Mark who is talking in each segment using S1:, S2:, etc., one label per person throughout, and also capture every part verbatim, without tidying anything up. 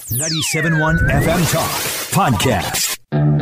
S1: ninety-seven point one F M Talk Podcast.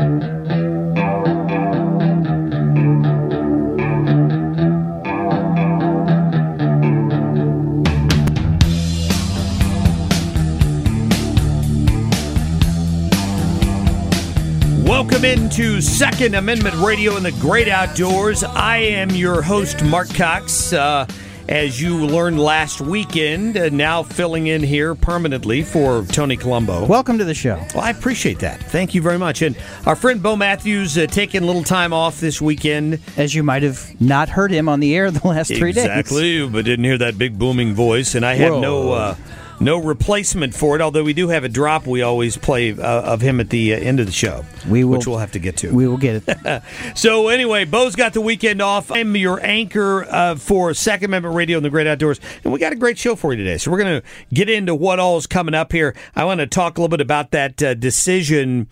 S2: Welcome into Second Amendment Radio in the Great Outdoors. I am your host, Mark Cox. Uh, as you learned last weekend, uh, now filling in here permanently for Tony Colombo.
S3: Welcome to the show.
S2: Well, I appreciate that. Thank you very much. And our friend Bo Matthews uh, taking a little time off this weekend.
S3: As you might have not heard him on the air the last three
S2: exactly,
S3: days.
S2: Exactly, but didn't hear that big booming voice. And I have
S3: Whoa.
S2: no... Uh, No replacement for it, although we do have a drop we always play uh, of him at the uh, end of the show,
S3: we will,
S2: which we'll have to get to.
S3: We will get it.
S2: So anyway, Bo's got the weekend off. I'm your anchor uh, for Second Amendment Radio in the Great Outdoors, and we got a great show for you today. So we're going to get into what all is coming up here. I want to talk a little bit about that uh, decision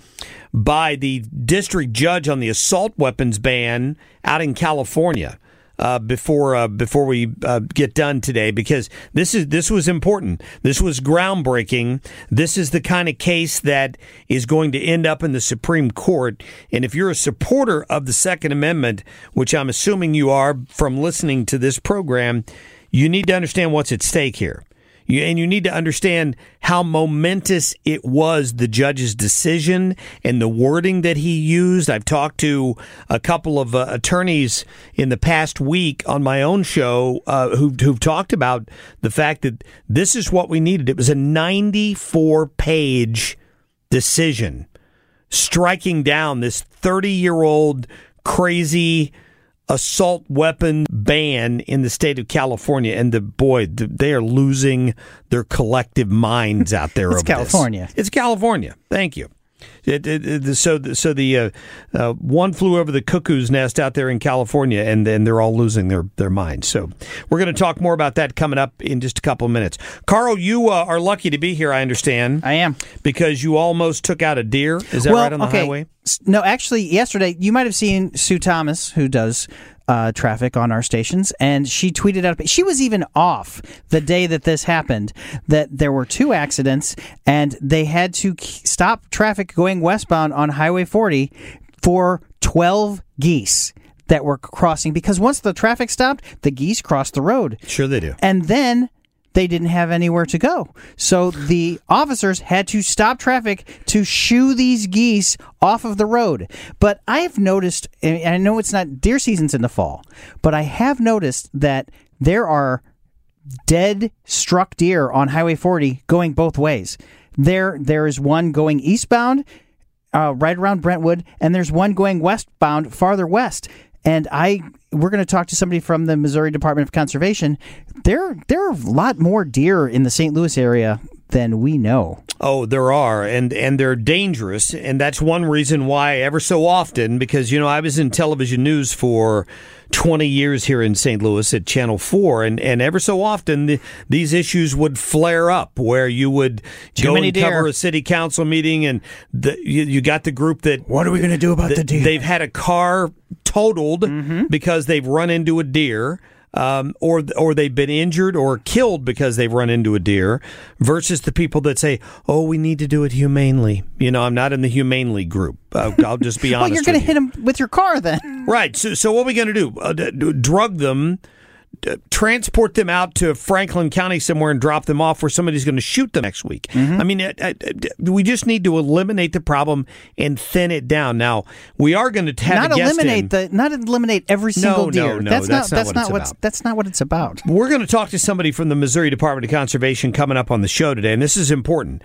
S2: by the district judge on the assault weapons ban out in California. Uh, before uh, before we uh, get done today, because this is this was important. This was groundbreaking. This is the kind of case that is going to end up in the Supreme Court. And if you're a supporter of the Second Amendment, which I'm assuming you are from listening to this program, you need to understand what's at stake here. You, and you need to understand how momentous it was, the judge's decision and the wording that he used. I've talked to a couple of uh, attorneys in the past week on my own show uh, who've, who've talked about the fact that this is what we needed. It was a ninety-four page decision striking down this thirty-year-old crazy assault weapon ban in the state of California, and the boy, they are losing their collective minds out there.
S3: It's
S2: over
S3: California.
S2: This. It's California. Thank you. It, it, it, so, so the uh, uh, one flew over the cuckoo's nest out there in California, and then they're all losing their, their minds. So we're going to talk more about that coming up in just a couple of minutes. Carl, you uh, are lucky to be here, I understand.
S3: I am.
S2: Because you almost took out a deer. Is that
S3: well,
S2: right on the
S3: okay.
S2: highway?
S3: No, actually, yesterday, you might have seen Sue Thomas, who does uh, traffic on our stations, and she tweeted out, she was even off the day that this happened, that there were two accidents, and they had to stop traffic going westbound on Highway forty for twelve geese that were crossing, because once the traffic stopped, the geese crossed the road.
S2: Sure they do.
S3: And then they didn't have anywhere to go. So the officers had to stop traffic to shoo these geese off of the road. But I have noticed, and I know it's not deer season's in the fall, but I have noticed that there are dead struck deer on Highway forty going both ways. There, there is one going eastbound, uh, right around Brentwood, and there's one going westbound farther west. And I, we're going to talk to somebody from the Missouri Department of Conservation. There, there are a lot more deer in the Saint Louis area than we know.
S2: Oh, there are, and and they're dangerous, and that's one reason why ever so often, because, you know, I was in television news for twenty years here in Saint Louis at Channel four, and, and ever so often the, these issues would flare up where you would
S3: Too
S2: go
S3: many
S2: and
S3: deer.
S2: cover a city council meeting, and the, you, you got the group that...
S3: What are we going to do about
S2: th-
S3: the deer?
S2: They've had a car totaled
S3: Mm-hmm.
S2: because they've run into a deer. Um, or or they've been injured or killed because they've run into a deer, versus the people that say, "Oh, we need to do it humanely." You know, I'm not in the humanely group. Uh, I'll just be honest.
S3: Well, you're going to
S2: you.
S3: hit them with your car then,
S2: Right? So, so what are we going to do? Uh, d- d- drug them, d- transport them out to Franklin County somewhere, and drop them off where somebody's going to shoot them next week?
S3: Mm-hmm.
S2: I mean, it, it, it, we just need to eliminate the problem and thin it down. Now, we are going to have
S3: not
S2: a guest
S3: eliminate
S2: in.
S3: the, not eliminate every single
S2: No,
S3: deer.
S2: no, no,
S3: that's,
S2: that's
S3: not,
S2: not
S3: that's
S2: what
S3: not
S2: it's
S3: what's
S2: about.
S3: that's not what it's about.
S2: We're going to talk to somebody from the Missouri Department of Conservation coming up on the show today, and this is important.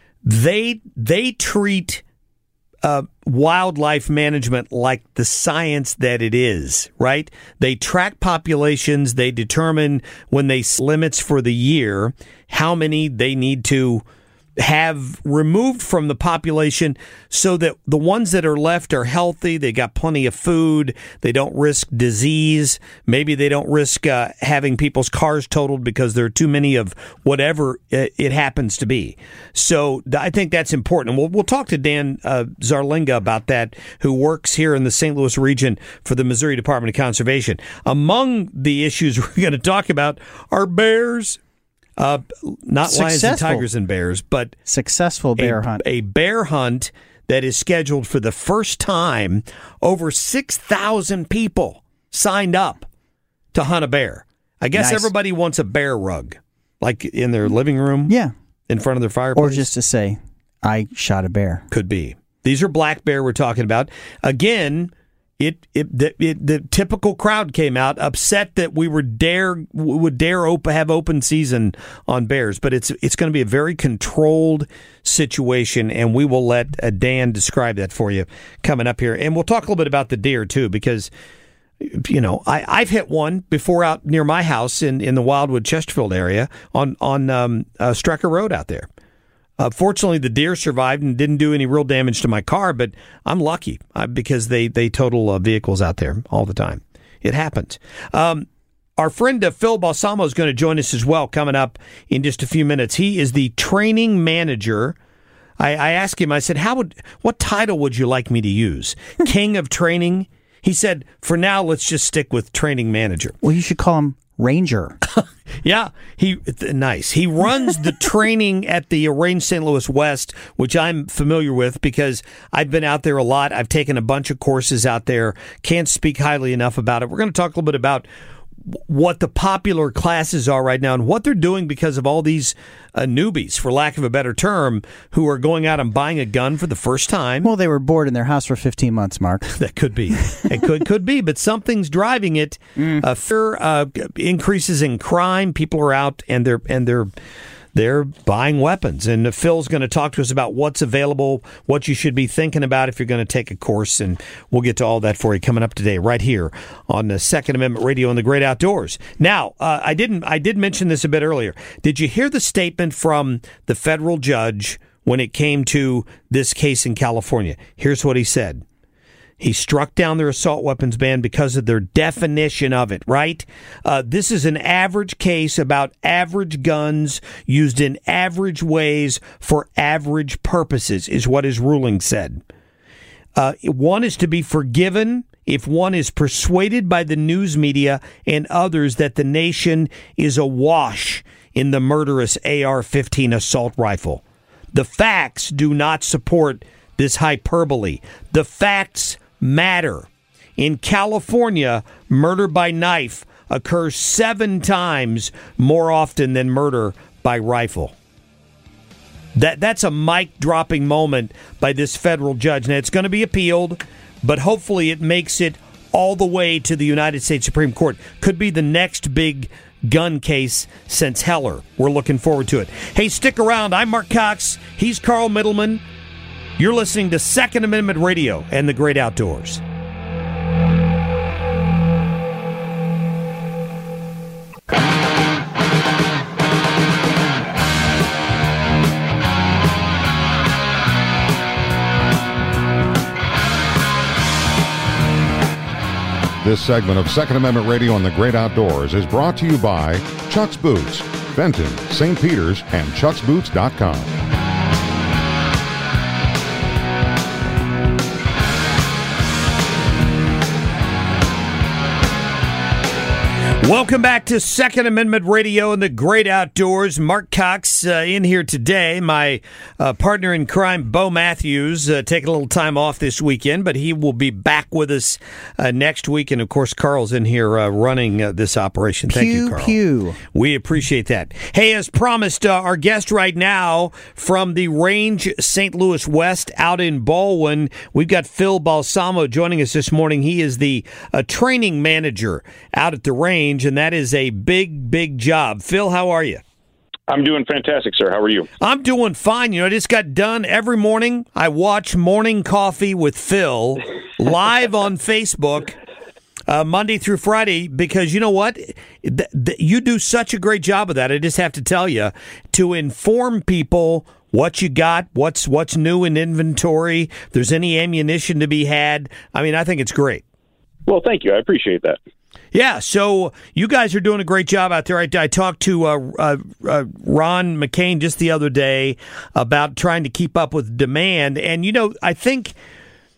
S2: They they treat uh, wildlife management like the science that it is, right? They track populations. They determine when they s- limits for the year how many they need to have removed from the population so that the ones that are left are healthy, they got plenty of food, they don't risk disease, maybe they don't risk uh, having people's cars totaled because there are too many of whatever it, it happens to be. So I think that's important. And we'll, we'll talk to Dan uh, Zarlinga about that, who works here in the Saint Louis region for the Missouri Department of Conservation. Among the issues we're going to talk about are bears. Uh, not lions and
S3: Successful.
S2: tigers and bears, but
S3: Successful bear
S2: a,
S3: hunt.
S2: a bear hunt that is scheduled for the first time. Over six thousand people signed up to hunt a bear. I guess
S3: Nice.
S2: everybody wants a bear rug, like in their living room,
S3: Yeah.
S2: in front of their fireplace.
S3: Or just to say, I shot a bear.
S2: Could be. These are black bear we're talking about. Again, it, it, the, it the typical crowd came out upset that we were dare would dare op- have open season on bears, but it's it's going to be a very controlled situation, and we will let uh, Dan describe that for you coming up here, and we'll talk a little bit about the deer too, because you know I, I've hit one before out near my house in, in the Wildwood Chesterfield area on on um, uh, Strecker Road out there. Uh, fortunately, the deer survived and didn't do any real damage to my car, but I'm lucky uh, because they, they total uh, vehicles out there all the time. It happens. Um, our friend uh, Phil Balsamo is going to join us as well coming up in just a few minutes. He is the training manager. I, I asked him, I said, "How would what title would you like me to use? King of training?" He said, "For now, let's just stick with training manager."
S3: Well, you should call him Ranger.
S2: Yeah, he nice. He runs the training at the Range Saint Louis West, which I'm familiar with because I've been out there a lot. I've taken a bunch of courses out there. Can't speak highly enough about it. We're going to talk a little bit about what the popular classes are right now and what they're doing because of all these uh, newbies, for lack of a better term, who are going out and buying a gun for the first time.
S3: Well, they were bored in their house for fifteen months, Mark.
S2: That could be. It could could be, but something's driving it. Mm. Uh, fear uh, increases in crime. People are out and they're and they're they're buying weapons. And Phil's going to talk to us about what's available, what you should be thinking about if you're going to take a course, and we'll get to all that for you coming up today, right here on the Second Amendment Radio and the Great Outdoors. Now, uh, I didn't I did mention this a bit earlier. Did you hear the statement from the federal judge when it came to this case in California? Here's what he said. He struck down their assault weapons ban because of their definition of it, right? Uh, this is an average case about average guns used in average ways for average purposes, is what his ruling said. Uh, one is to be forgiven if one is persuaded by the news media and others that the nation is awash in the murderous A R fifteen assault rifle. The facts do not support this hyperbole. The facts matter. In California, murder by knife occurs seven times more often than murder by rifle. That that's a mic-dropping moment by this federal judge. Now, it's going to be appealed, but hopefully it makes it all the way to the United States Supreme Court. Could be the next big gun case since Heller. We're looking forward to it. Hey, stick around. I'm Mark Cox. He's Carl Middleman. You're listening to Second Amendment Radio and the Great Outdoors.
S4: This segment of Second Amendment Radio and the Great Outdoors is brought to you by Chuck's Boots, Fenton, Saint Peter's, and chucks boots dot com.
S2: Welcome back to Second Amendment Radio and the Great Outdoors. Mark Cox uh, in here today. My uh, partner in crime, Bo Matthews, uh, taking a little time off this weekend, but he will be back with us uh, next week. And, of course, Carl's in here uh, running uh, this operation. Thank
S3: pew,
S2: you, Carl.
S3: Pew.
S2: We appreciate that. Hey, as promised, uh, our guest right now from the Range Saint Louis West out in Baldwin, we've got Phil Balsamo joining us this morning. He is the uh, training manager out at the range, and that is a big, big job. Phil, how are you?
S5: I'm doing fantastic, sir. How are you?
S2: I'm doing fine. You know, I just got done. Every morning, I watch Morning Coffee with Phil live on Facebook, uh, Monday through Friday, because you know what? Th- th- you do such a great job of that. I just have to tell you, to inform people what you got, what's what's new in inventory, if there's any ammunition to be had. I mean, I think it's great.
S5: Well, thank you. I appreciate that.
S2: Yeah, so you guys are doing a great job out there. I, I talked to uh, uh, uh, Ron McCain just the other day about trying to keep up with demand. And, you know, I think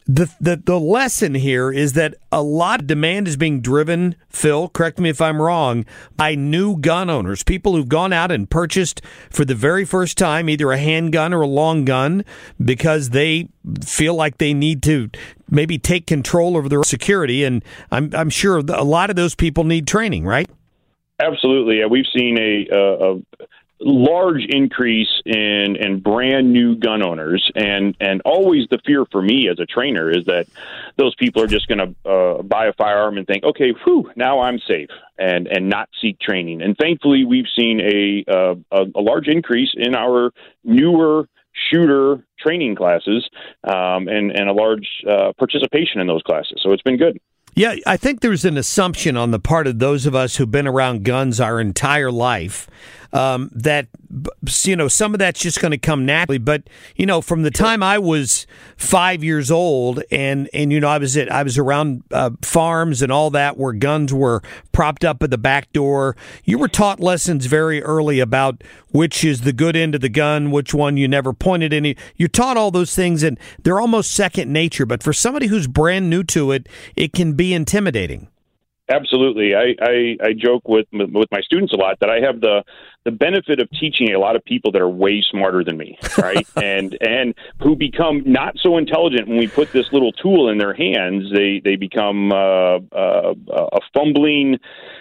S2: The, the the lesson here is that a lot of demand is being driven, Phil, correct me if I'm wrong, by new gun owners, people who've gone out and purchased for the very first time either a handgun or a long gun because they feel like they need to maybe take control over their security. And I'm I'm sure a lot of those people need training, right?
S5: Absolutely. Yeah, we've seen a, a, a large increase in, in brand new gun owners. And, and always the fear for me as a trainer is that those people are just going to uh, buy a firearm and think, okay, whew, now I'm safe, and, and not seek training. And thankfully, we've seen a, uh, a, a large increase in our newer shooter training classes um, and, and a large uh, participation in those classes. So it's been good.
S2: Yeah, I think there's an assumption on the part of those of us who've been around guns our entire life um, that, you know, some of that's just going to come naturally. But, you know, from the time I was five years old and, and you know, I was at, I was around uh, farms and all that where guns were propped up at the back door, you were taught lessons very early about which is the good end of the gun, which one you never pointed any. You're taught all those things, and they're almost second nature. But for somebody who's brand new to it, it can be intimidating.
S5: Absolutely. I, I, I joke with with my students a lot that I have the the benefit of teaching a lot of people that are way smarter than me, right? and and who become not so intelligent when we put this little tool in their hands. They they become uh, uh, a fumbling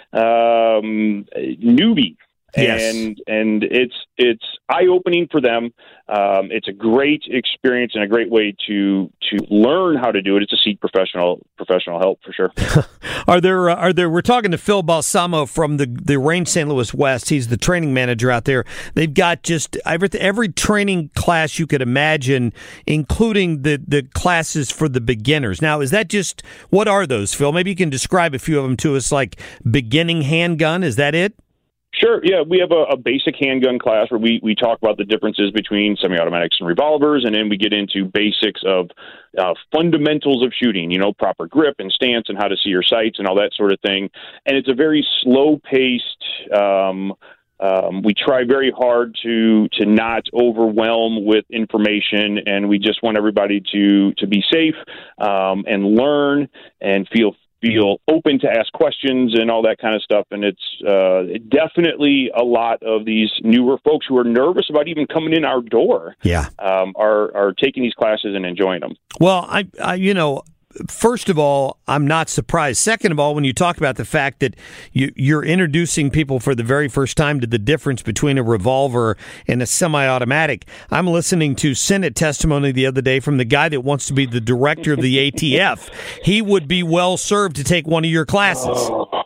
S5: um, newbie.
S2: Yes.
S5: And and it's it's eye-opening for them. Um, it's a great experience and a great way to to learn how to do it. It's to seek professional professional help for sure.
S2: Are there uh, are there? We're talking to Phil Balsamo from the the Range Saint Louis West. He's the training manager out there. They've got just every every training class you could imagine, including the the classes for the beginners. Now, is that just what are those, Phil? Maybe you can describe a few of them to us, like beginning handgun. Is that it?
S5: Sure. Yeah, we have a, a basic handgun class where we, we talk about the differences between semi-automatics and revolvers, and then we get into basics of uh, fundamentals of shooting, you know, proper grip and stance and how to see your sights and all that sort of thing. And it's a very slow-paced um Um, we try very hard to to not overwhelm with information, and we just want everybody to to be safe um, and learn and feel feel open to ask questions and all that kind of stuff. And it's uh, definitely a lot of these newer folks who are nervous about even coming in our door.
S2: Yeah,
S5: um, are are taking these classes and enjoying them.
S2: Well, I, I you know. First of all, I'm not surprised. Second of all, when you talk about the fact that you, you're introducing people for the very first time to the difference between a revolver and a semi-automatic, I'm listening to Senate testimony the other day from the guy that wants to be the director of the A T F. He would be well served to take one of your classes.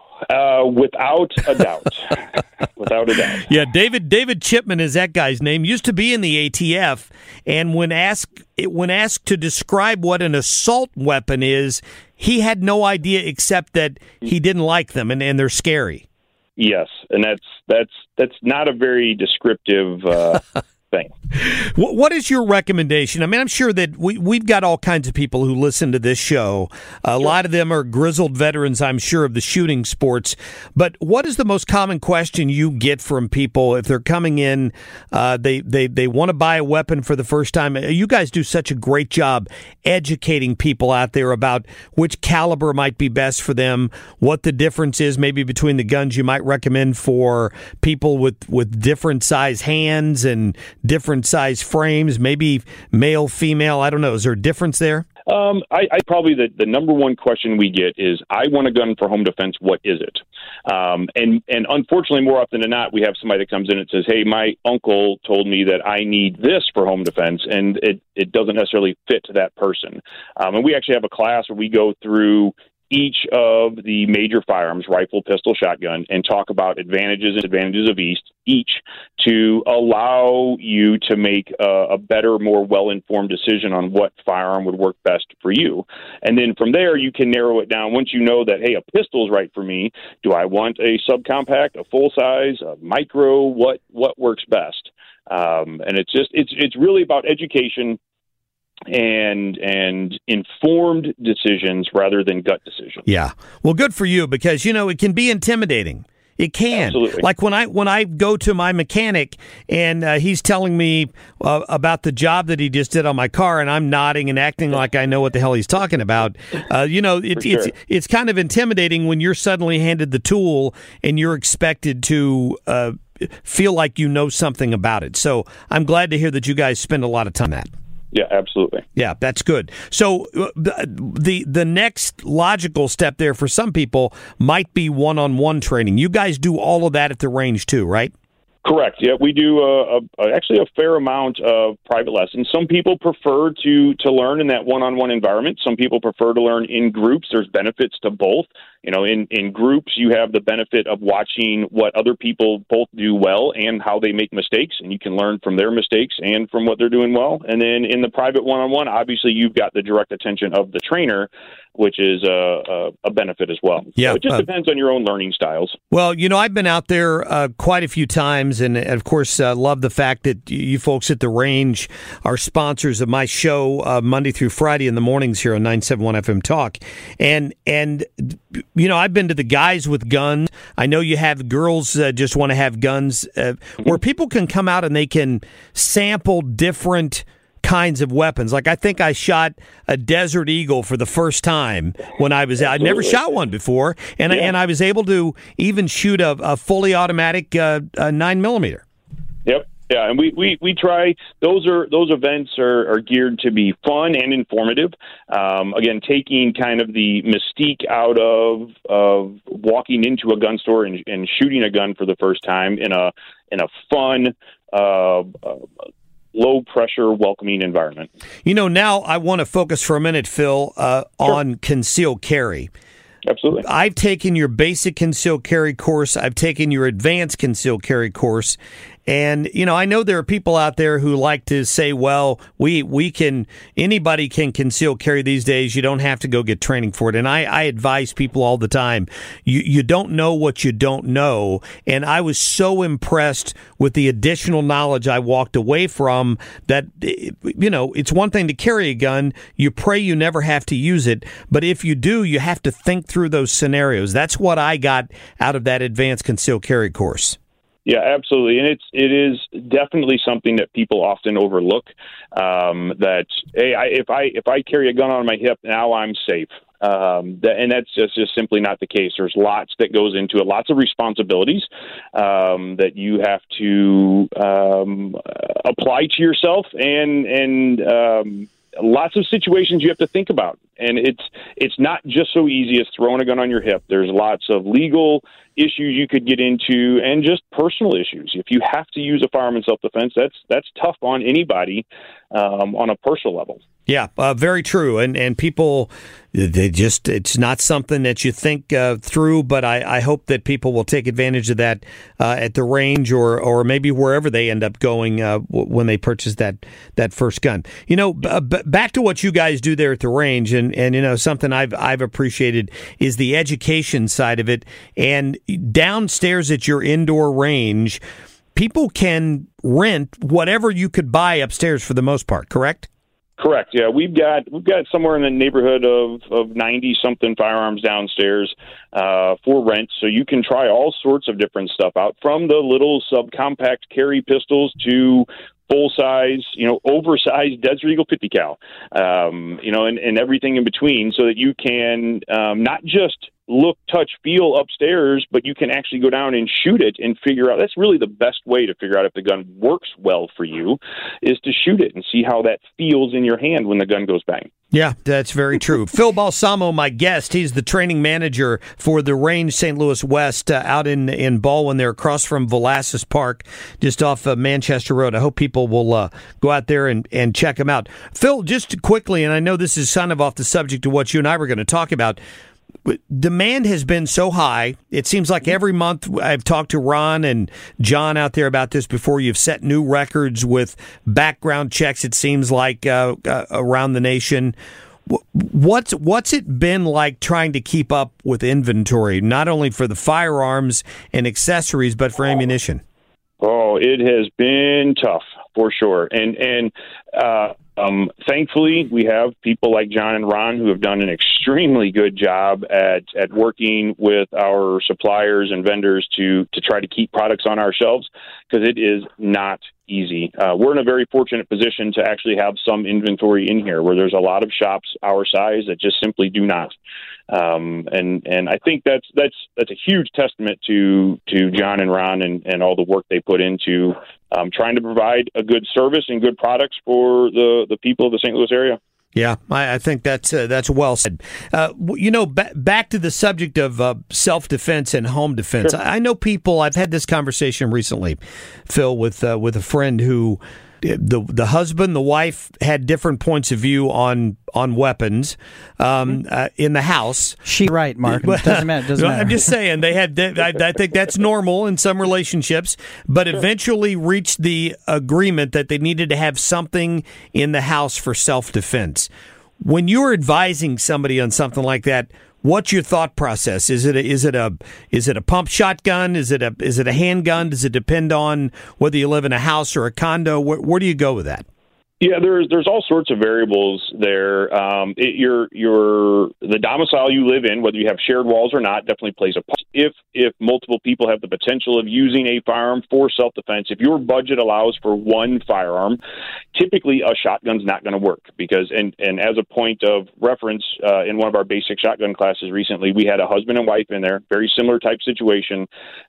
S5: Uh, without a doubt. Without a doubt.
S2: Yeah, David David Chipman is that guy's name. Used to be in the A T F, and when asked when asked to describe what an assault weapon is, he had no idea except that he didn't like them and, and they're scary.
S5: Yes, and that's that's that's not a very descriptive uh, thing.
S2: What is your recommendation? I mean, I'm sure that we, we've got all kinds of people who listen to this show. A sure. lot of them are grizzled veterans, I'm sure, of the shooting sports. But what is the most common question you get from people if they're coming in, uh, they, they, they want to buy a weapon for the first time? You guys do such a great job educating people out there about which caliber might be best for them, what the difference is maybe between the guns you might recommend for people with, with different size hands and different size frames, maybe male, female. I don't know. Is there a difference there?
S5: Um, I, I probably the, the number one question we get is, I want a gun for home defense. What is it? Um, and, and unfortunately, more often than not, we have somebody that comes in and says, hey, my uncle told me that I need this for home defense, and it, it doesn't necessarily fit to that person. Um, and we actually have a class where we go through each of the major firearms, rifle, pistol, shotgun, and talk about advantages and disadvantages of each, each to allow you to make a, a better, more well-informed decision on what firearm would work best for you. And then from there, you can narrow it down. Once you know that, hey, a pistol is right for me, do I want a subcompact, a full-size, a micro, what what works best? Um, and it's just, it's it's really about education and and informed decisions rather than gut decisions.
S2: Yeah. Well, good for you, because, you know, it can be intimidating. It can.
S5: Absolutely.
S2: Like when I when I go to my mechanic and uh, he's telling me uh, about the job that he just did on my car, and I'm nodding and acting like I know what the hell he's talking about. Uh, you know, it,
S5: sure.
S2: it's it's kind of intimidating when you're suddenly handed the tool and you're expected to uh, feel like you know something about it. So I'm glad to hear that you guys spend a lot of time on that.
S5: Yeah, absolutely.
S2: Yeah, that's good. So uh, the the next logical step there for some people might be one-on-one training. You guys do all of that at the range too, right?
S5: Correct. Yeah, we do a, a, actually a fair amount of private lessons. Some people prefer to to learn in that one-on-one environment. Some people prefer to learn in groups. There's benefits to both. You know, in, in groups, you have the benefit of watching what other people both do well and how they make mistakes, and you can learn from their mistakes and from what they're doing well. And then in the private one-on-one, obviously, you've got the direct attention of the trainer, which is a, a, a benefit as well.
S2: Yeah,
S5: so it just
S2: uh,
S5: depends on your own learning styles.
S2: Well, you know, I've been out there uh, quite a few times, and of course, uh, love the fact that you folks at the range are sponsors of my show uh, Monday through Friday in the mornings here on nine seventy-one F M Talk. And, and you know, I've been to the guys with guns. I know you have girls uh, just want to have guns, uh, where people can come out and they can sample different kinds of weapons. Like I think I shot a Desert Eagle for the first time when I was out. I'd never shot one before, and
S5: Yeah.
S2: and I was able to even shoot a, a fully automatic uh, a nine millimeter.
S5: Yep. Yeah, and we, we, we try, those are those events are, are geared to be fun and informative. Um, again, taking kind of the mystique out of of walking into a gun store and, and shooting a gun for the first time in a in a fun, uh, uh, low pressure, welcoming environment.
S2: You know, now I want to focus for a minute, Phil, uh,
S5: Sure.
S2: on concealed carry.
S5: Absolutely.
S2: I've taken your basic concealed carry course. I've taken your advanced concealed carry course. And, you know, I know there are people out there who like to say, well, we we can, anybody can conceal carry these days. You don't have to go get training for it. And I, I advise people all the time, you, you don't know what you don't know. And I was so impressed with the additional knowledge I walked away from that, you know, it's one thing to carry a gun. You pray you never have to use it. But if you do, you have to think through those scenarios. That's what I got out of that advanced concealed carry course.
S5: Yeah, absolutely, and it's it is definitely something that people often overlook. Um, that hey, I, if I if I carry a gun on my hip, now I'm safe. Um, that, and that's just, just simply not the case. There's lots that goes into it, lots of responsibilities um, that you have to um, apply to yourself, and and um, lots of situations you have to think about. And it's it's not just so easy as throwing a gun on your hip. There's lots of legal issues you could get into, and just personal issues. If you have to use a firearm in self-defense, that's that's tough on anybody um, on a personal level.
S2: Yeah, uh, very true. And and people, they just, it's not something that you think uh, through, but I, I hope that people will take advantage of that uh, at the range or or maybe wherever they end up going uh, w- when they purchase that that first gun. You know, b- b- back to what you guys do there at the range, and, and you know, something I've I've appreciated is the education side of it. And downstairs at your indoor range, people can rent whatever you could buy upstairs for the most part, correct?
S5: Correct. Yeah, we've got we've got somewhere in the neighborhood of of ninety something firearms downstairs uh, for rent. So you can try all sorts of different stuff out, from the little subcompact carry pistols to full size, you know, oversized Desert Eagle fifty cal, um, you know, and, and everything in between, so that you can um, not just look, touch, feel upstairs, but you can actually go down and shoot it and figure out. That's really the best way to figure out if the gun works well for you, is to shoot it and see how that feels in your hand when the gun goes bang.
S2: Yeah, that's very true. Phil Balsamo, my guest, he's the training manager for the Range Saint Louis West uh, out in, in Baldwin there, across from Velasquez Park, just off uh, Manchester Road. I hope people will uh, go out there and, and check him out. Phil, just quickly, and I know this is kind of off the subject of what you and I were going to talk about, demand has been so high. It seems like every month I've talked to Ron and John out there about this before. You've set new records with background checks, it seems like, uh, uh, around the nation. What's what's it been like trying to keep up with inventory, not only for the firearms and accessories, but for ammunition?
S5: Oh, it has been tough, for sure. And, and uh, Um, thankfully, we have people like John and Ron who have done an extremely good job at, at working with our suppliers and vendors to, to try to keep products on our shelves, because it is not easy. Uh, we're in a very fortunate position to actually have some inventory in here, where there's a lot of shops our size that just simply do not. Um, and, and I think that's, that's, that's a huge testament to, to John and Ron and, and all the work they put into um, trying to provide a good service and good products for the, the people of the Saint Louis area.
S2: Yeah, I, I think that's uh, that's well said. Uh, you know, ba- back to the subject of uh, self-defense and home defense. Sure. I, I know people. I've had this conversation recently, Phil, with uh, with a friend who the the husband, the wife had different points of view on on weapons um, uh, in the house.
S3: She right, Mark. It doesn't matter. It doesn't matter.
S2: I'm just saying they had. I, I think that's normal in some relationships, but eventually reached the agreement that they needed to have something in the house for self-defense. When you're advising somebody on something like that, what's your thought process? Is it a, is it a is it a pump shotgun? Is it a is it a handgun? Does it depend on whether you live in a house or a condo? Where, where do you go with that?
S5: Yeah, there's there's all sorts of variables there. Um, it, your your the domicile you live in, whether you have shared walls or not, definitely plays a part. If if multiple people have the potential of using a firearm for self-defense, if your budget allows for one firearm, typically a shotgun's not going to work, because and and as a point of reference, uh, in one of our basic shotgun classes recently, we had a husband and wife in there, very similar type situation.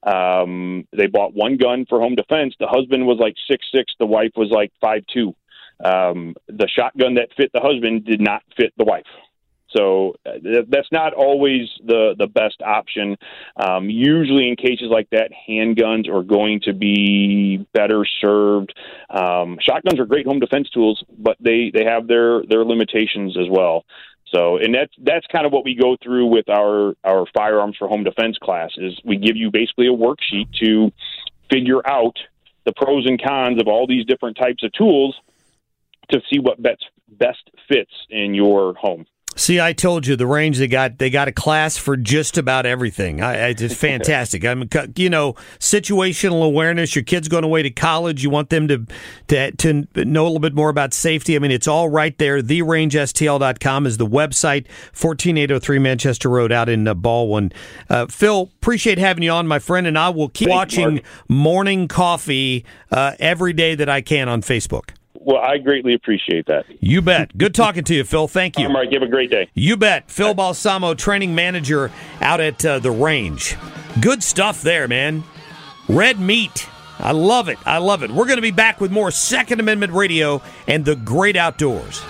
S5: Um, they bought one gun for home defense. The husband was like six six, the wife was like five two. Um, the shotgun that fit the husband did not fit the wife. So uh, that's not always the, the best option. Um, usually in cases like that, handguns are going to be better served. Um, shotguns are great home defense tools, but they, they have their, their limitations as well. So, and that's, that's kind of what we go through with our, our firearms for home defense class, is we give you basically a worksheet to figure out the pros and cons of all these different types of tools to see what best best fits in your home.
S2: See, I told you the range they got. They got a class for just about everything. I, I, it's fantastic. I mean, you know, situational awareness. Your kid's going away to college. You want them to, to to know a little bit more about safety. I mean, it's all right there. the range s t l dot com is the website. fourteen eight oh three Manchester Road out in uh, Baldwin. Uh, Phil, appreciate having you on, my friend, and I will keep
S5: Thanks,
S2: watching
S5: Mark.
S2: Morning Coffee uh, every day that I can on Facebook.
S5: Well, I greatly appreciate that.
S2: You bet. Good talking to you, Phil. Thank you.
S5: All right, give a great day.
S2: You bet. Phil Balsamo, training manager out at uh, the range. Good stuff there, man. Red meat. I love it. I love it. We're going to be back with more Second Amendment Radio and the great outdoors.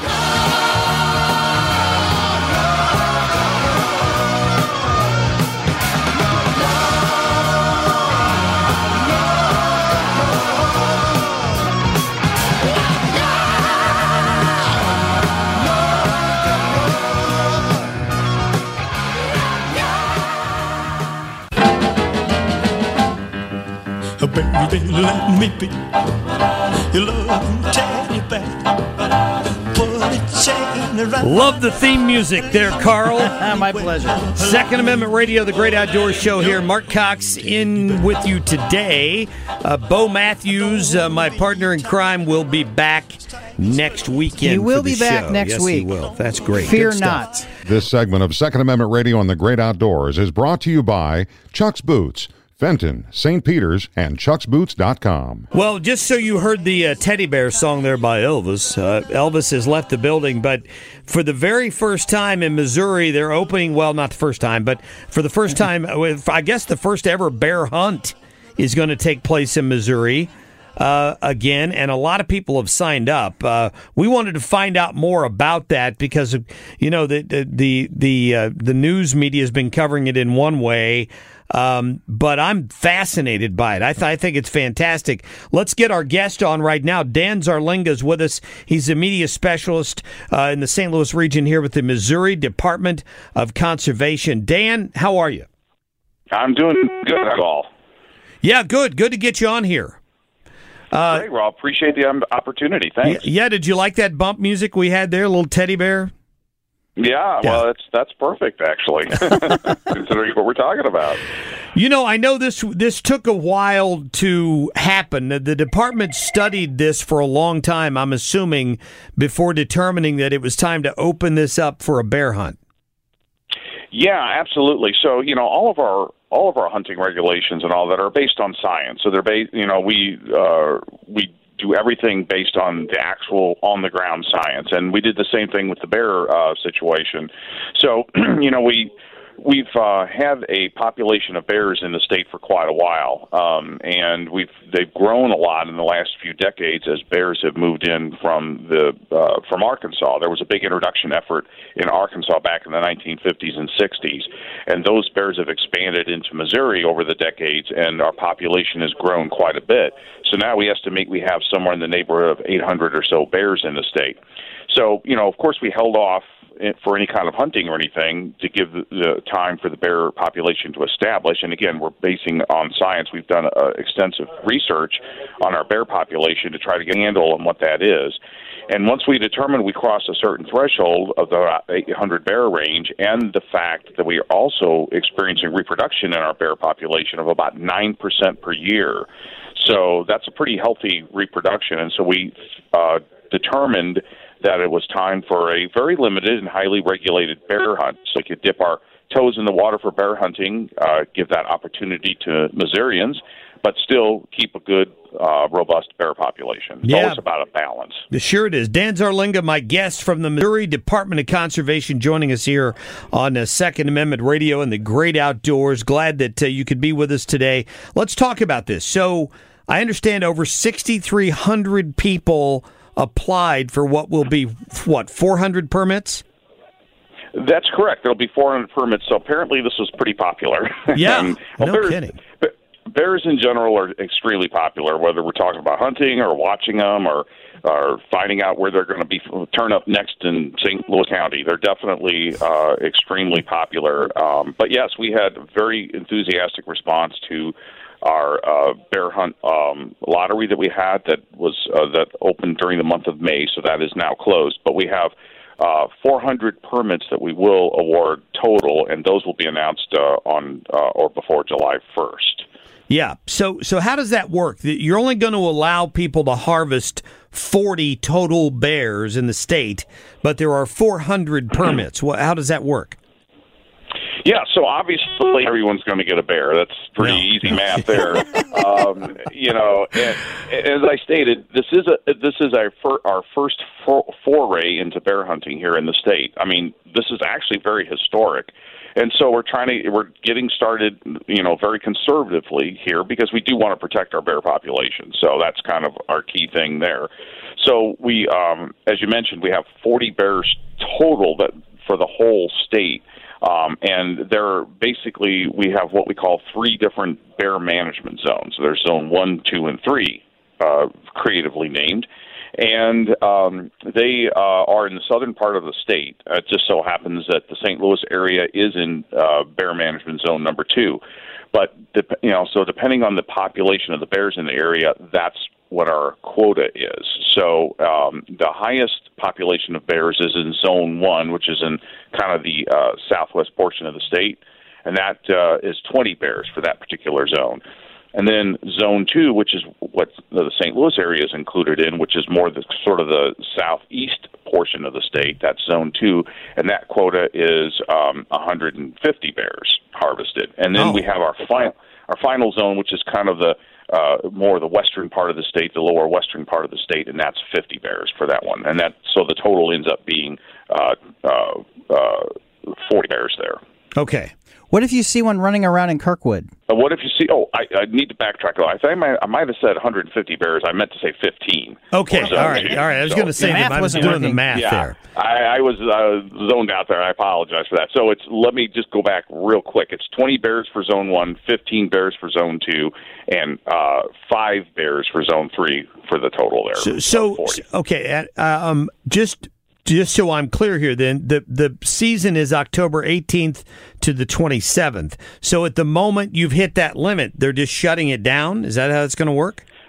S6: Baby, let me be your love teddy bear. Put a chain around.
S2: Love the theme music there, Carl.
S3: My pleasure.
S2: Second Amendment Radio, the Great Outdoors Show here. Mark Cox in with you today. Uh, Bo Matthews, uh, my partner in crime, will be back next weekend.
S3: He will
S2: for the
S3: be back
S2: show.
S3: next
S2: yes,
S3: week.
S2: He will. That's great.
S3: Fear
S2: Good
S3: not.
S2: stuff.
S4: This segment of Second Amendment Radio on the Great Outdoors is brought to you by Chuck's Boots, Fenton, Saint Peter's, and chucks boots dot com.
S2: Well, just so you heard the uh, Teddy Bear song there by Elvis, uh, Elvis has left the building, but for the very first time in Missouri, they're opening, well, not the first time, but for the first time, I guess the first ever bear hunt is going to take place in Missouri uh, again, and a lot of people have signed up. Uh, we wanted to find out more about that because, you know, the the the the, uh, the news media has been covering it in one way. Um, but I'm fascinated by it. I, th- I think it's fantastic. Let's get our guest on right now. Dan Zarlenga is with us. He's a media specialist uh, in the Saint Louis region here with the Missouri Department of Conservation. Dan, how are you?
S7: I'm doing good, all.
S2: Yeah, good. Good to get you on here. Uh,
S7: Great, well, appreciate the um, opportunity. Thanks.
S2: Yeah, yeah, did you like that bump music we had there, a little teddy bear?
S7: Yeah,
S2: Yeah.
S7: well, that's that's perfect, actually, considering what we're talking about.
S2: You know, I know this this took a while to happen. The, the department studied this for a long time, I'm assuming, before determining that it was time to open this up for a bear hunt.
S7: Yeah, absolutely. So, you know, all of our all of our hunting regulations and all that are based on science. So they're based, you know, we uh, we do everything based on the actual on the ground science, and we did the same thing with the bear uh, situation. So, you know, we. We've uh, had a population of bears in the state for quite a while, um, and we've they've grown a lot in the last few decades as bears have moved in from the uh, from Arkansas. There was a big introduction effort in Arkansas back in the nineteen fifties and sixties, and those bears have expanded into Missouri over the decades, and our population has grown quite a bit. So now we estimate we have somewhere in the neighborhood of eight hundred or so bears in the state. So, you know, of course, we held off for any kind of hunting or anything to give the, the time for the bear population to establish. And again, we're basing on science. We've done uh, extensive research on our bear population to try to get a handle on what that is. And once we determine we cross a certain threshold of the eight hundred bear range, and the fact that we are also experiencing reproduction in our bear population of about nine percent per year. So that's a pretty healthy reproduction. And so we uh, determined that it was time for a very limited and highly regulated bear hunt. So we could dip our toes in the water for bear hunting, uh, give that opportunity to Missourians, but still keep a good, uh, robust bear population. It's
S2: Yeah.
S7: always about a balance.
S2: Sure it is. Dan Zarlinga, my guest from the Missouri Department of Conservation, joining us here on uh, Second Amendment Radio and the Great Outdoors. Glad that uh, you could be with us today. Let's talk about this. So I understand over sixty-three hundred people applied for what will be, what, four hundred permits?
S7: That's correct. There'll be four hundred permits. So apparently this was pretty popular.
S2: Yeah,
S7: and, well,
S2: no
S7: bears,
S2: kidding.
S7: Bears in general are extremely popular, whether we're talking about hunting or watching them or, or finding out where they're going to be turn up next in Saint Louis County. They're definitely uh, extremely popular. Um, but yes, we had a very enthusiastic response to our uh, bear hunt um, lottery that we had that was uh, that opened during the month of May, so that is now closed. But we have uh, four hundred permits that we will award total, and those will be announced uh, on uh, or before July first.
S2: Yeah. So so how does that work? You're only going to allow people to harvest forty total bears in the state, but there are four hundred permits. Well, how does that work?
S7: Yeah, so obviously everyone's going to get a bear. That's pretty
S2: No.
S7: easy math there. um, you know, and, as I stated, this is a this is our fir- our first for- foray into bear hunting here in the state. I mean, this is actually very historic, and so we're trying to we're getting started, you know, very conservatively here because we do want to protect our bear population. So that's kind of our key thing there. So we, um, as you mentioned, we have forty bears total that for the whole state. Um, and they're basically, we have what we call three different bear management zones. There's zone one, two, and three, uh, creatively named. And um, they uh, are in the southern part of the state. It just so happens that the Saint Louis area is in uh, bear management zone number two. But, you know, so depending on the population of the bears in the area, that's what our quota is. So um, the highest population of bears is in zone one, which is in kind of the uh, southwest portion of the state, and that uh, is twenty bears for that particular zone. And then zone two, which is what the Saint Louis area is included in, which is more the sort of the southeast portion of the state, that's zone two, and that quota is um, one hundred fifty bears harvested. And then
S2: Oh.
S7: we have our final our final zone, which is kind of the uh, more the western part of the state, the lower western part of the state, and that's fifty bears for that one. And that so the total ends up being uh, uh, uh, forty bears there.
S2: Okay.
S3: What if you see one running around in Kirkwood?
S7: Uh, what if you see? Oh, I, I need to backtrack. I think I might, I might have said one hundred fifty bears. I meant to say fifteen.
S2: Okay.
S7: Or so.
S2: All right. All right. I was
S7: So-
S2: going to say
S3: The
S2: that
S3: math
S2: I was
S3: wasn't
S2: doing the
S3: working.
S2: math
S7: Yeah,
S2: there.
S7: I, I was uh, zoned out there. I apologize for that. So it's let me just go back real quick. It's twenty bears for zone one, fifteen bears for zone two, and uh, five bears for zone three for the total there.
S2: So, so
S7: forty.
S2: okay. uh, Um, just just so I'm clear here, then the the season is October eighteenth to the twenty-seventh. So at the moment you've hit that limit, they're just shutting it down. Is that how it's going to work?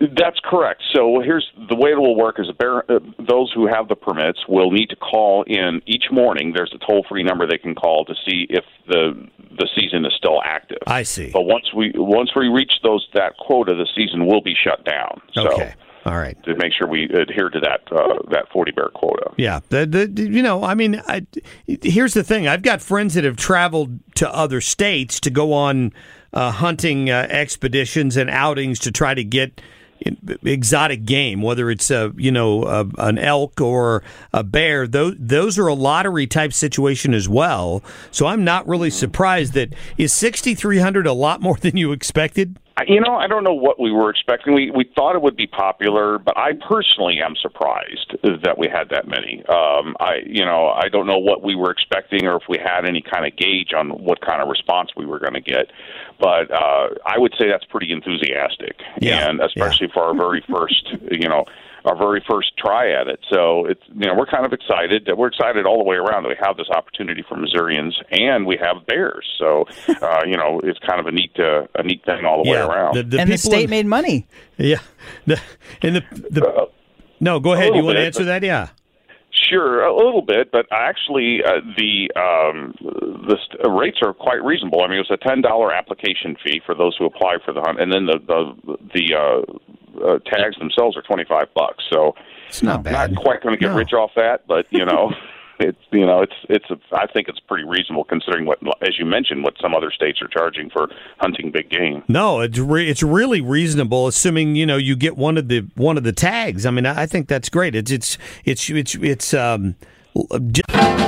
S7: That's correct. So here's the way it will work: is a bear, uh, those who have the permits will need to call in each morning. There's a toll-free number they can call to see if the the season is still active.
S2: I see.
S7: But once we once we reach those that quota, the season will be shut down. So,
S2: okay. All right.
S7: To make sure we adhere to that uh, that forty bear quota.
S2: Yeah. The, the, you know, I mean, I, here's the thing. I've got friends that have traveled to other states to go on uh, hunting uh, expeditions and outings to try to get exotic game, whether it's a you know a, an elk or a bear. Those those are a lottery type situation as well. So I'm not really surprised that is sixty-three hundred a lot more than you expected.
S7: You know, I don't know what we were expecting. We we thought it would be popular, but I personally am surprised that we had that many. Um, I you know I don't know what we were expecting or if we had any kind of gauge on what kind of response we were going to get. But uh, I would say that's pretty enthusiastic,
S2: yeah.
S7: and especially
S2: yeah.
S7: for our very first you know. our very first try at it. So it's you know we're kind of excited. We're excited all the way around that we have this opportunity for Missourians, and we have bears. So uh, you know it's kind of a neat uh, a neat thing all the
S2: yeah.
S7: way around.
S3: The, the and the state in, made money.
S2: Yeah. The, and the, the uh, no, go ahead. You want bit, to answer that? Yeah.
S7: Sure, a little bit, but actually uh, the um, the st- rates are quite reasonable. I mean, it was a ten dollar application fee for those who apply for the hunt, and then the the the uh, uh, tags themselves are twenty five bucks. So
S2: it's not bad.
S7: Not quite going to get
S2: no.
S7: rich off that, but you know. It's you know it's it's a, I think it's pretty reasonable considering what, as you mentioned, what some other states are charging for hunting big game.
S2: No, it's re- it's really reasonable, assuming you know you get one of the one of the tags. I mean, I think that's great. It's it's it's it's it's um. J-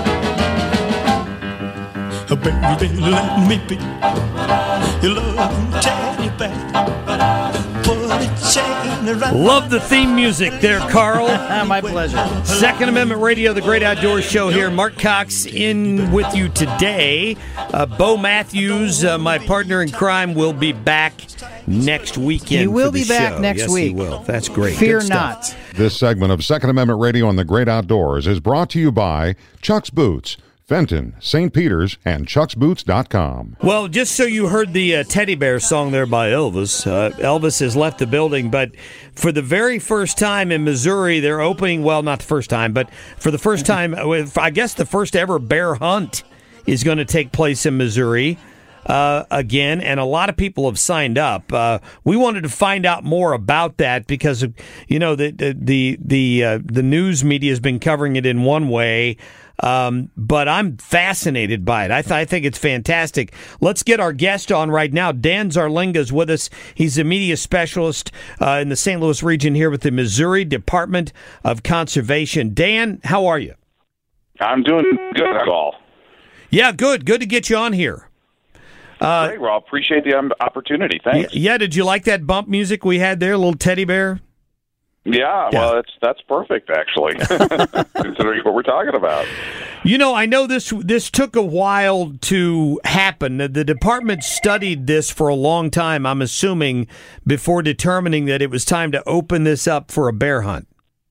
S6: Baby, let me be your love teddy bear.
S2: Love the theme music there, Carl.
S3: My pleasure.
S2: Second Amendment Radio, the Great Outdoors Show here. Mark Cox in with you today. Uh, Bo Matthews, uh, my partner in crime, will be back next weekend.
S3: He will
S2: for the
S3: be back
S2: show.
S3: next
S2: yes,
S3: week.
S2: He will. That's great.
S3: Fear not.
S4: This segment of Second Amendment Radio on the Great Outdoors is brought to you by Chuck's Boots, Fenton, Saint Peter's, and chucks boots dot com.
S2: Well, just so you heard the uh, Teddy Bear song there by Elvis. Uh, Elvis has left the building, but for the very first time in Missouri, they're opening, well, not the first time, but for the first time, I guess the first ever bear hunt is going to take place in Missouri uh, again, and a lot of people have signed up. Uh, we wanted to find out more about that because, you know, the the the the, uh, the news media has been covering it in one way. Um, but I'm fascinated by it. I, th- I think it's fantastic. Let's get our guest on right now. Dan Zarlenga is with us. He's a media specialist uh, in the Saint Louis region here with the Missouri Department of Conservation. Dan, how are you?
S7: I'm doing good at all.
S2: Yeah, good. Good to get you on here.
S7: Uh, Great, Rob. Appreciate the um, opportunity. Thanks.
S2: Yeah, yeah, did you like that bump music we had there, a little teddy bear?
S7: Yeah,
S2: yeah,
S7: well, that's that's perfect, actually, considering what we're talking about.
S2: You know, I know this this took a while to happen. The department studied this for a long time, I'm assuming, before determining that it was time to open this up for a bear hunt.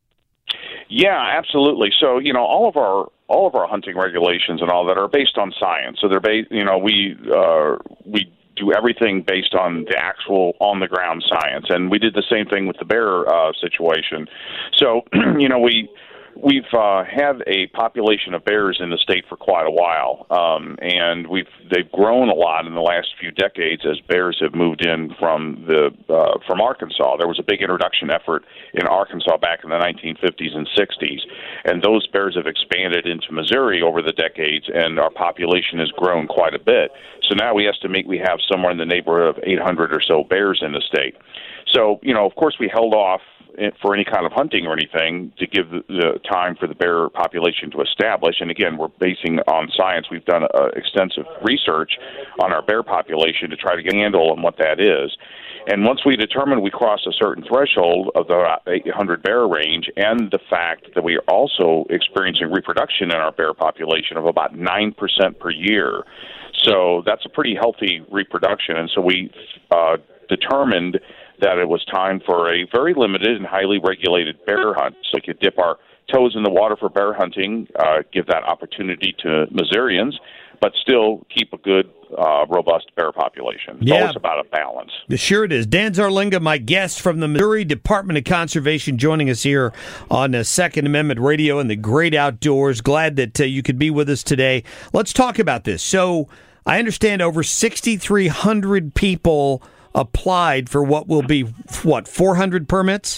S7: Yeah, absolutely. So, you know, all of our all of our hunting regulations and all that are based on science. So they're based, you know, we uh, we. do everything based on the actual on-the-ground science. And we did the same thing with the bear uh, situation. So, you know, we, we've uh, had a population of bears in the state for quite a while, um, and we've they've grown a lot in the last few decades as bears have moved in from the uh, from Arkansas. There was a big introduction effort in Arkansas back in the nineteen fifties and sixties, and those bears have expanded into Missouri over the decades, and our population has grown quite a bit. So now we estimate we have somewhere in the neighborhood of eight hundred or so bears in the state. So, you know, of course, we held off for any kind of hunting or anything to give the, the time for the bear population to establish. And again, we're basing on science. We've done uh, extensive research on our bear population to try to get a handle on what that is. And once we determined we crossed a certain threshold of the eight hundred bear range, and the fact that we are also experiencing reproduction in our bear population of about nine percent per year. So that's a pretty healthy reproduction. And so we uh, determined that it was time for a very limited and highly regulated bear hunt. So we could dip our toes in the water for bear hunting, uh, give that opportunity to Missourians, but still keep a good, uh, robust bear population. It's
S2: Yeah.
S7: always about a balance.
S2: Sure it is. Dan Zarlinga, my guest from the Missouri Department of Conservation, joining us here on uh, Second Amendment Radio and the Great Outdoors. Glad that uh, you could be with us today. Let's talk about this. So I understand over sixty-three hundred people applied for what will be, what, four hundred permits?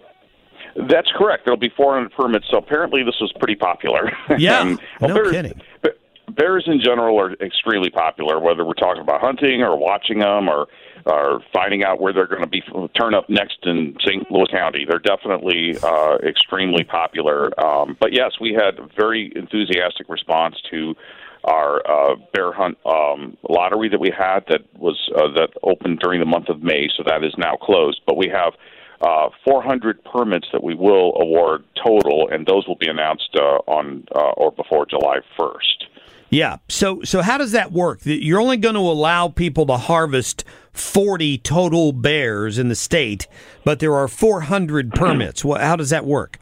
S7: That's correct. There'll be four hundred permits, so apparently this was pretty popular.
S2: Yeah,
S7: and, well,
S2: no
S7: bears,
S2: kidding.
S7: Bears in general are extremely popular, whether we're talking about hunting or watching them or, or finding out where they're going to be turn up next in Saint Louis County. They're definitely uh, extremely popular. Um, but yes, we had a very enthusiastic response to our uh, bear hunt um, lottery that we had that was uh, that opened during the month of May, so that is now closed. But we have uh, four hundred permits that we will award total, and those will be announced uh, on uh, or before July first.
S2: Yeah. So so how does that work? You're only going to allow people to harvest forty total bears in the state, but there are four hundred permits. Well, how does that work?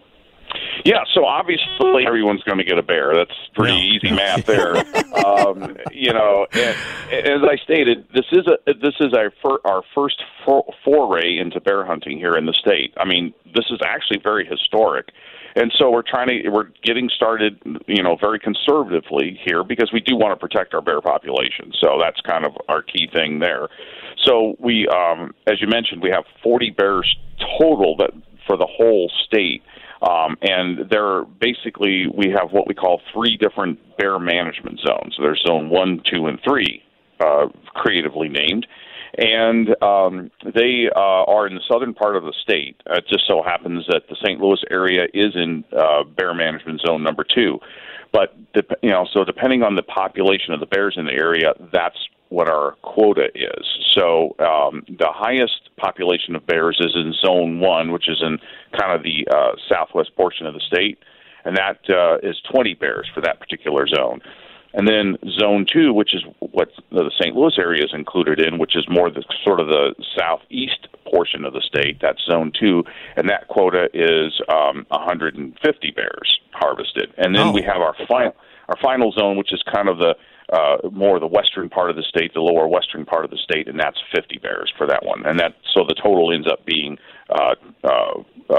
S7: Yeah, so obviously everyone's going to get a bear. That's pretty
S2: No.
S7: easy math there. um, you know, and, and as I stated, this is a this is our fir- our first for- foray into bear hunting here in the state. I mean, this is actually very historic, and so we're trying to we're getting started, you know, very conservatively here because we do want to protect our bear population. So that's kind of our key thing there. So we, um, as you mentioned, we have forty bears total that for the whole state. Um, and they're basically, we have what we call three different bear management zones. There's zone one, two, and three, uh, creatively named. And um, they uh, are in the southern part of the state. It just so happens that the Saint Louis area is in uh, bear management zone number two. But, you know, so depending on the population of the bears in the area, that's what our quota is. So um, the highest population of bears is in zone one, which is in kind of the uh, southwest portion of the state, and that uh, is twenty bears for that particular zone. And then zone two, which is what the Saint Louis area is included in, which is more the sort of the southeast portion of the state, that's zone two, and that quota is um, one hundred fifty bears harvested. And then
S2: Oh.
S7: we have our final our final zone, which is kind of the uh, more the western part of the state, the lower western part of the state, and that's fifty bears for that one. And that so the total ends up being uh, uh,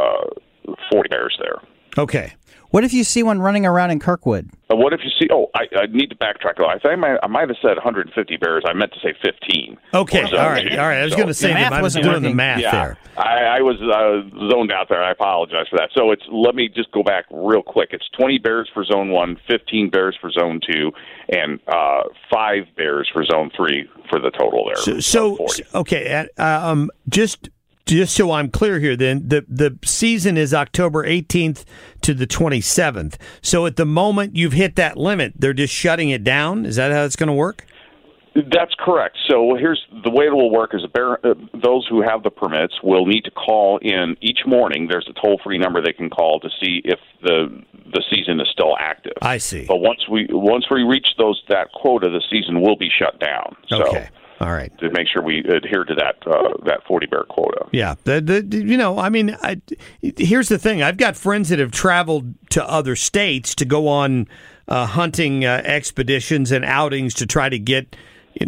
S7: uh, forty bears there.
S2: Okay.
S3: What if you see one running around in Kirkwood?
S7: Uh, what if you see? Oh, I, I need to backtrack. I think I might, I might have said one hundred fifty bears. I meant to say fifteen.
S2: Okay.
S7: Or so.
S2: All right. All right. I was
S7: So-
S2: going to say
S3: The
S2: that
S3: math
S2: I was
S3: wasn't
S2: doing the
S3: working.
S2: math
S7: Yeah,
S2: there.
S7: I, I was uh, zoned out there. I apologize for that. So it's let me just go back real quick. It's twenty bears for zone one, fifteen bears for zone two, and uh, five bears for zone three for the total there.
S2: So, so
S7: forty.
S2: okay. uh, Um, just just so I'm clear here, then the the season is October eighteenth to the twenty-seventh. So at the moment you've hit that limit, they're just shutting it down. Is that how it's going to work?
S7: That's correct. So here's the way it will work: is a bear, uh, those who have the permits will need to call in each morning. There's a toll-free number they can call to see if the the season is still active.
S2: I see.
S7: But once we once we reach those that quota, the season will be shut down. So
S2: Okay. All right.
S7: to make sure we adhere to that uh, that forty bear quota.
S2: Yeah, the, the, you know, I mean, I, here's the thing. I've got friends that have traveled to other states to go on uh, hunting uh, expeditions and outings to try to get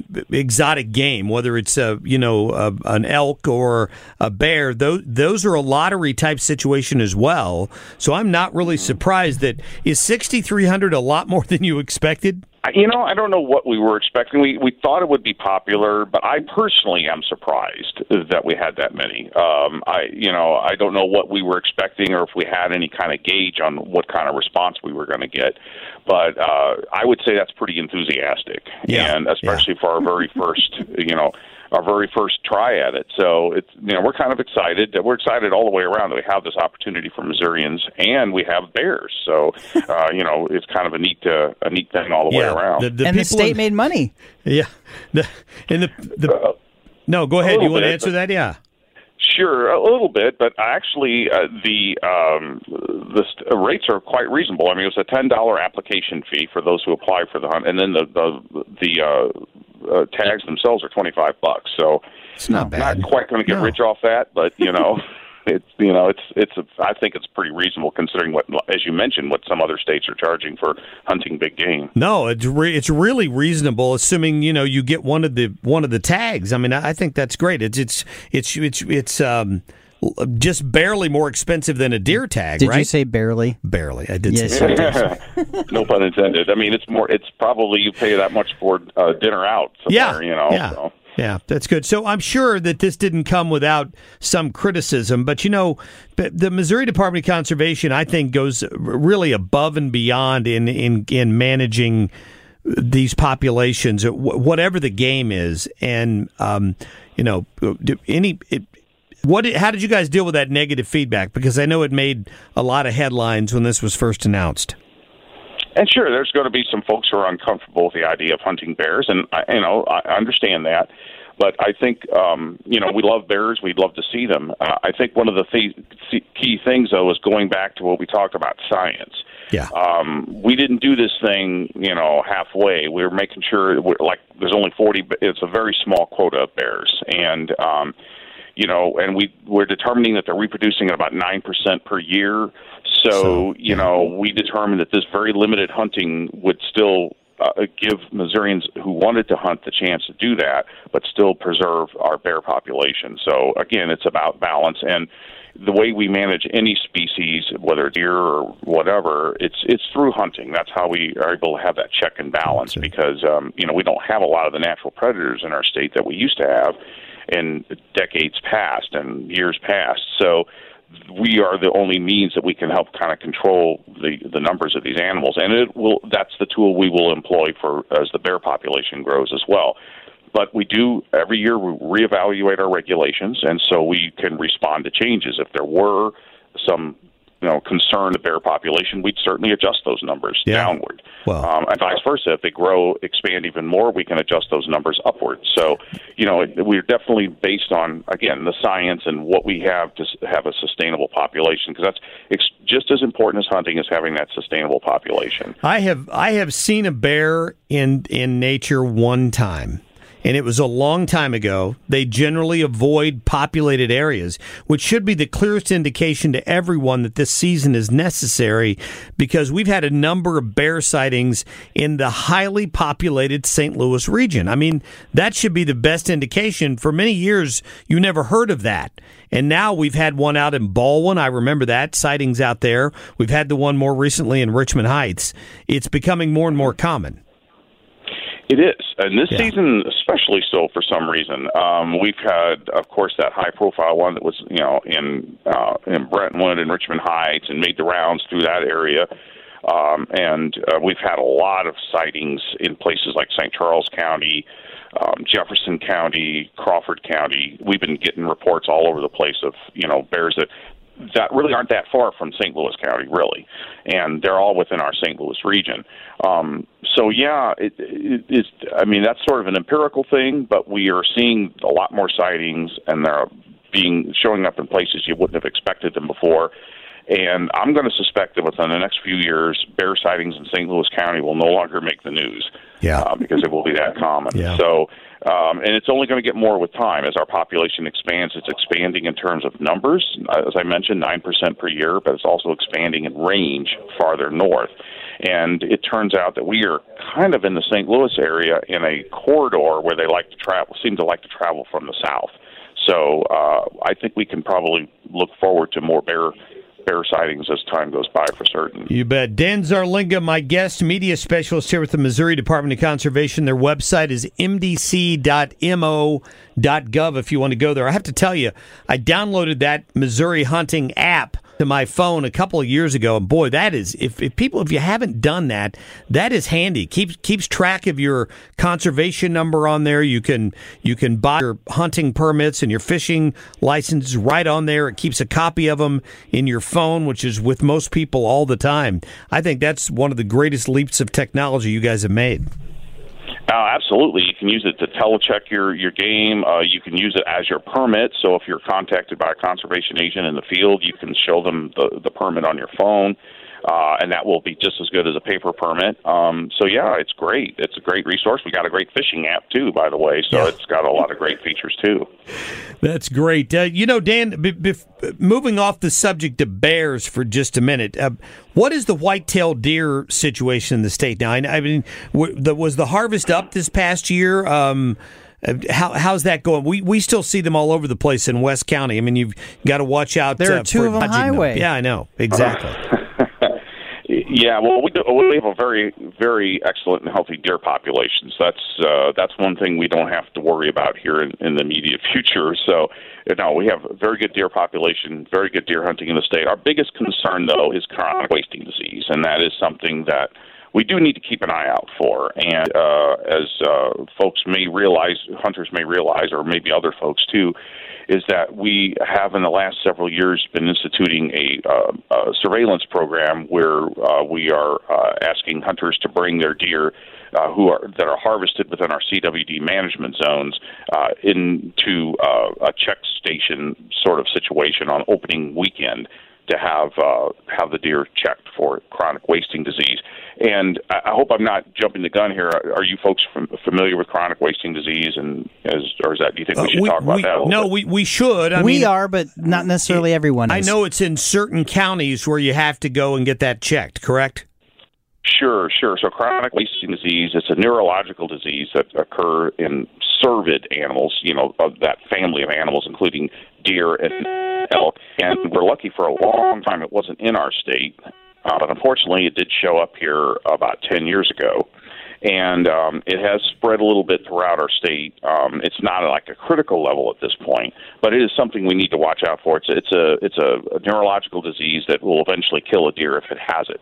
S2: exotic game, whether it's a you know a, an elk or a bear. Those those are a lottery type situation as well. So I'm not really surprised that is sixty-three hundred a lot more than you expected.
S7: You know, I don't know what we were expecting. We we thought it would be popular, but I personally am surprised that we had that many. Um, I you know I don't know what we were expecting or if we had any kind of gauge on what kind of response we were going to get. But uh, I would say that's pretty enthusiastic,
S2: Yeah.
S7: and especially for our very first you know. our very first try at it. So it's you know we're kind of excited. We're excited all the way around that we have this opportunity for Missourians, and we have bears. So uh, you know it's kind of a neat uh, a neat thing all the way around.
S2: The, the
S3: and the
S2: people
S3: state
S2: in-
S3: made money.
S2: Yeah, the, and the the
S7: Uh,
S2: no, go
S7: a
S2: ahead. You
S7: little
S2: want to
S7: bit,
S2: answer
S7: but-
S2: that? Yeah.
S7: Sure, a little bit, but actually uh, the um, the st- rates are quite reasonable. I mean, it was a ten dollar application fee for those who apply for the hunt, and then the the the uh, uh, tags themselves are twenty five bucks. So
S2: It's not bad.
S7: not quite going to get
S2: No.
S7: rich off that, but you know. it's you know it's it's a, I think it's pretty reasonable considering what, as you mentioned, what some other states are charging for hunting big game.
S2: No, it's re- it's really reasonable, assuming you know you get one of the one of the tags. I mean, I think that's great. It's it's it's it's it's um. just barely more expensive than a deer tag,
S3: did
S2: right?
S3: you say barely?
S2: Barely. I did
S3: yes,
S2: say
S3: that.
S7: No pun intended. I mean, it's more. It's probably you pay that much for uh, dinner out somewhere,
S2: yeah,
S7: you know.
S2: Yeah.
S7: So.
S2: Yeah, that's good. So I'm sure that this didn't come without some criticism, but you know, the Missouri Department of Conservation, I think, goes really above and beyond in in, in managing these populations, whatever the game is, and um, you know, any. It, What? How did you guys deal with that negative feedback? Because I know it made a lot of headlines when this was first announced.
S7: And sure, there's going to be some folks who are uncomfortable with the idea of hunting bears, and I, you know, I understand that. But I think, um, you know, we love bears. We'd love to see them. Uh, I think one of the th- key things, though, is going back to what we talked about, science.
S2: Yeah.
S7: Um, we didn't do this thing, you know, halfway. We were making sure, we're, like, there's only forty. It's a very small quota of bears, and um, you know, and we we're determining that they're reproducing at about nine percent per year. So, so you yeah. know, we determined that this very limited hunting would still uh, give Missourians who wanted to hunt the chance to do that, but still preserve our bear population. So, again, it's about balance. And the way we manage any species, whether deer or whatever, it's it's through hunting. That's how we are able to have that check and balance because, um, you know, we don't have a lot of the natural predators in our state that we used to have in decades past and years past. So we are the only means that we can help kind of control the, the numbers of these animals. And it will that's the tool we will employ for as the bear population grows as well. But we do, every year, we reevaluate our regulations, and so we can respond to changes. If there were some you know, concern the bear population, we'd certainly adjust those numbers yeah. downward.
S2: Well,
S7: um, and vice versa. If they grow, expand even more, we can adjust those numbers upward. So, you know, it, we're definitely based on, again, the science and what we have to have a sustainable population, because that's ex- just as important as hunting is having that sustainable population.
S2: I have I have seen a bear in in nature one time. And it was a long time ago. They generally avoid populated areas, which should be the clearest indication to everyone that this season is necessary because we've had a number of bear sightings in the highly populated Saint Louis region. I mean, that should be the best indication. For many years, you never heard of that. And now we've had one out in Baldwin. I remember that, sightings out there. We've had the one more recently in Richmond Heights. It's becoming more and more common.
S7: It is, and this
S2: yeah.
S7: season especially so for some reason. Um, we've had, of course, that high-profile one that was, you know, in uh, in Brentwood and Richmond Heights and made the rounds through that area. Um, and uh, we've had a lot of sightings in places like Saint Charles County, um, Jefferson County, Crawford County. We've been getting reports all over the place of, you know, bears that that really aren't that far from Saint Louis County, really, and they're all within our Saint Louis region. Um, so, yeah, it, it, it's, I mean, that's sort of an empirical thing, but we are seeing a lot more sightings, and they're being showing up in places you wouldn't have expected them before. And I'm going to suspect that within the next few years, bear sightings in Saint Louis County will no longer make the news,
S2: yeah,
S7: uh, because it will be that common.
S2: Yeah.
S7: So. Um, and it's only going to get more with time. As our population expands, it's expanding in terms of numbers. As I mentioned, nine percent per year, but it's also expanding in range farther north. And it turns out that we are kind of in the Saint Louis area in a corridor where they like to travel, seem to like to travel from the south. So uh, I think we can probably look forward to more bear bear sightings as time goes by for certain.
S2: You bet. Dan Zarlinga, my guest, media specialist here with the Missouri Department of Conservation. Their website is m d c dot m o dot gov if you want to go there. I have to tell you, I downloaded that Missouri hunting app to my phone a couple of years ago, and boy, that is, if, if people, if you haven't done that, that is handy. Keeps keeps track of your conservation number on there. You can you can buy your hunting permits and your fishing licenses right on there. It keeps a copy of them in your phone, which is with most people all the time. I think that's one of the greatest leaps of technology you guys have made.
S7: Uh, absolutely. You can use it to telecheck your, your game. Uh, you can use it as your permit. So if you're contacted by a conservation agent in the field, you can show them the, the permit on your phone. uh, and that will be just as good as a paper permit. Um, so, yeah, it's great. It's a great resource. We got a great fishing app, too, by the way, so yeah. It's got a lot of great features, too.
S2: That's great. Uh, you know, Dan, b- b- moving off the subject of bears for just a minute, uh, what is the white-tailed deer situation in the state now? I, I mean, w- the, was the harvest up this past year? Um, how, how's that going? We we still see them all over the place in West County. I mean, you've got to watch out.
S3: There are
S2: uh,
S3: two
S2: for
S3: of them highway.
S2: Them. Yeah, I know. Exactly.
S7: Yeah, well, we, do, we have a very, very excellent and healthy deer populations. That's uh, that's one thing we don't have to worry about here in, in the immediate future. So, you know, we have a very good deer population, very good deer hunting in the state. Our biggest concern, though, is chronic wasting disease, and that is something that we do need to keep an eye out for. And uh, as uh, folks may realize, hunters may realize, or maybe other folks too, is that we have in the last several years been instituting a, uh, a surveillance program where uh, we are uh, asking hunters to bring their deer uh, who are that are harvested within our C W D management zones uh, into uh, a check station sort of situation on opening weekend to have uh, have the deer checked for chronic wasting disease. And I hope I'm not jumping the gun here. Are you folks familiar with chronic wasting disease, and is, or is that? Do you think we should uh, we, talk about
S2: we,
S7: that? A
S2: no,
S7: bit?
S2: we we should. I
S3: we
S2: mean,
S3: are, but not necessarily
S2: it,
S3: everyone is.
S2: I know it's in certain counties where you have to go and get that checked. Correct?
S7: Sure, sure. So chronic wasting disease, it's a neurological disease that occur in cervid animals, you know, of that family of animals, including deer and elk. And we're lucky for a long time it wasn't in our state. Uh, but unfortunately, it did show up here about ten years ago, and um, it has spread a little bit throughout our state. Um, it's not at like a critical level at this point, but it is something we need to watch out for. It's, it's a it's a, a neurological disease that will eventually kill a deer if it has it.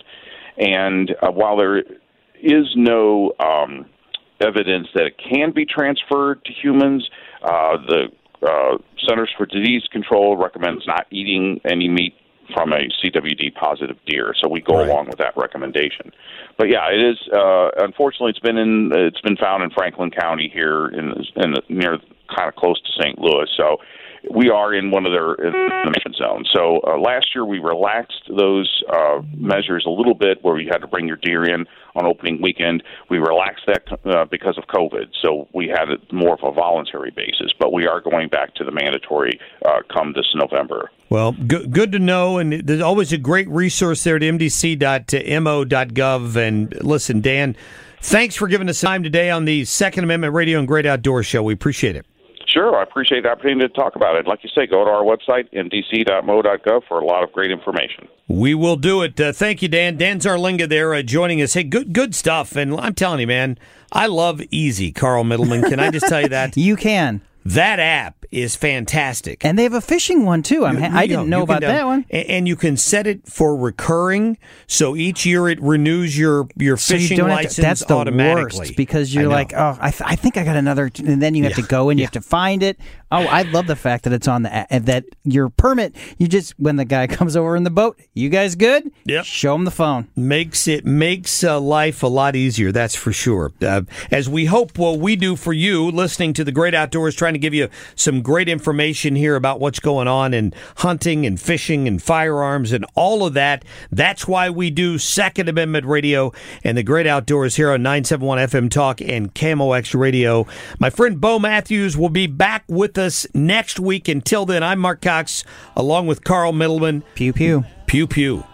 S7: And uh, while there is no um, evidence that it can be transferred to humans, uh, the uh, Centers for Disease Control recommends not eating any meat from a C W D positive deer, so we go right along with that recommendation. But yeah, it is. Uh, unfortunately, it's been in. It's been found in Franklin County here, in, in the, near kind of close to Saint Louis. So we are in one of their in the mission zones. So uh, last year we relaxed those uh, measures a little bit, where you had to bring your deer in on opening weekend. We relaxed that uh, because of COVID, so we had it more of a voluntary basis. But we are going back to the mandatory uh, come this November.
S2: Well, good, good to know, and there's always a great resource there at m d c dot m o dot gov. And listen, Dan, thanks for giving us time today on the Second Amendment Radio and Great Outdoors Show. We appreciate it.
S7: Sure, I appreciate the opportunity to talk about it. Like you say, go to our website, m d c dot m o dot gov, for a lot of great information.
S2: We will do it. Uh, thank you, Dan. Dan Zarlinga there uh, joining us. Hey, good good stuff. And I'm telling you, man, I love Easy, Carl Middleman. Can I just tell you that?
S3: You can.
S2: That app is fantastic.
S3: And they have a fishing one, too. I'm, I didn't know about that one.
S2: And you can set it for recurring, so each year it renews your, your
S3: so
S2: fishing
S3: you
S2: license
S3: to, that's the
S2: automatically.
S3: Worst, because you're like, oh, I, th- I think I got another, and then you have yeah. to go and you yeah. have to find it. Oh, I love the fact that it's on the app, that your permit, you just, when the guy comes over in the boat, you guys good?
S2: Yep.
S3: Show him the phone.
S2: Makes it makes uh, life a lot easier, that's for sure. Uh, as we hope what we do for you, listening to The Great Outdoors, trying to give you some great information here about what's going on in hunting and fishing and firearms and all of that. That's why we do Second Amendment Radio and The Great Outdoors here on nine seventy-one F M Talk and K M O X Radio. My friend Bo Matthews will be back with us next week. Until then, I'm Mark Cox, along with Carl Middleman.
S3: Pew, pew.
S2: Pew, pew.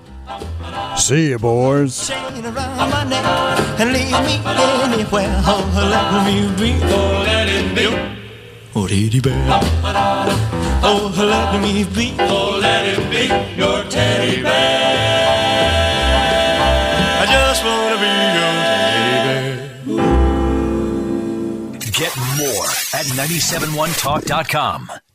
S1: See you, boys.
S6: Chain around my neck and leave me anywhere. Oh, let me be. Oh, let it be. Oh, teddy bear. Oh, let me be. Oh, let it be your teddy bear. I just want to be your teddy bear.
S1: Get more at nine seven one talk dot com.